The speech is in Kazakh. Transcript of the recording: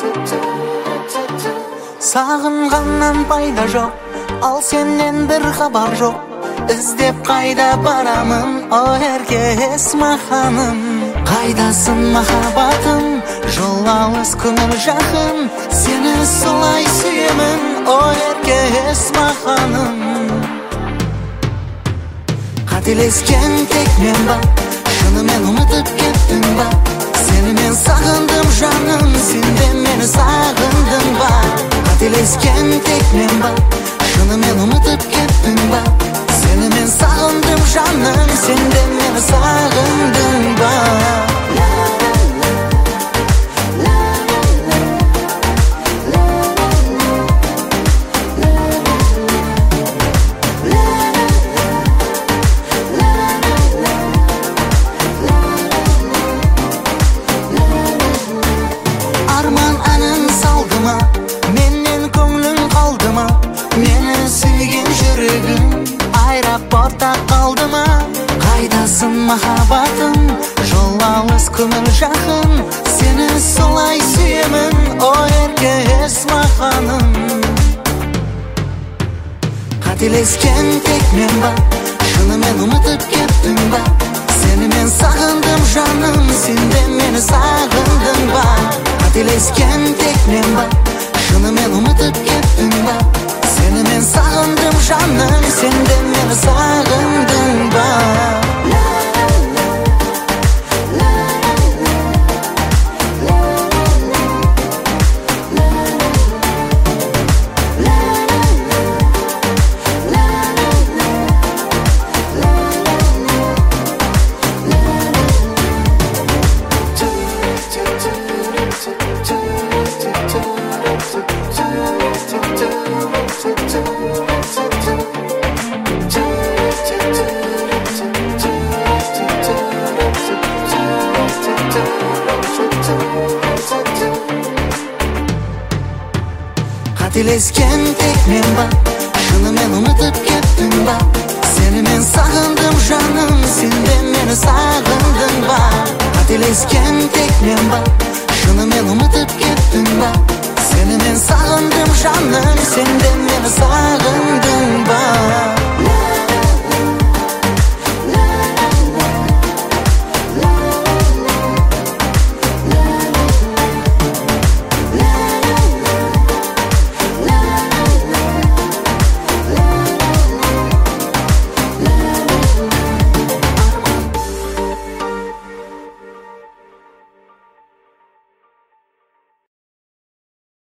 Сағынғаннан пайда жоқ, ал сенен бір хабар жоқ. Іздеп қайда барамын, о ерке Эсма ханым. Қайдасың махаббатым, жол алыс көңіл жақын. Сені солай сүйемін, о ерке Эсма ханым. Қателескен тек мен ба, шынымен ұмытып кеттің ба? Сені мен сағындым жаным, сен де мені сағындың ба? Қателескен тек мен ба, шынымен ұмытып кеттің ба? Сені мен сағындым жаным, сен де мені сағындың ба? Арман әнін салды ма, менен көңлің қалды ма? Мені сүйген жүрегім аэропортта қалды ма? Қайдасың махаббатым, жол алыс көңіл жақын. Сені солай сүйемін, о ерке Эсма ханым. Қателескен тек мен ба, шынымен ұмытып кеттің ба? Сені мен сағындым жаным, сен де мені сағындың ба? Қателескен тек мен ба, шынымен ұмытып кеттің ба? Сені мен сағындым жаным, сен де мені сағындың ба? Қателескен тек мен ба, шынымен ұмытып кеттің ба? Сені мен сағындым жаным, сен де мені сағындың ба? Қателескен тек мен ба, шынымен ұмытып кеттің ба? Сені мен сағындым жаным, сен де мені сағындың ба?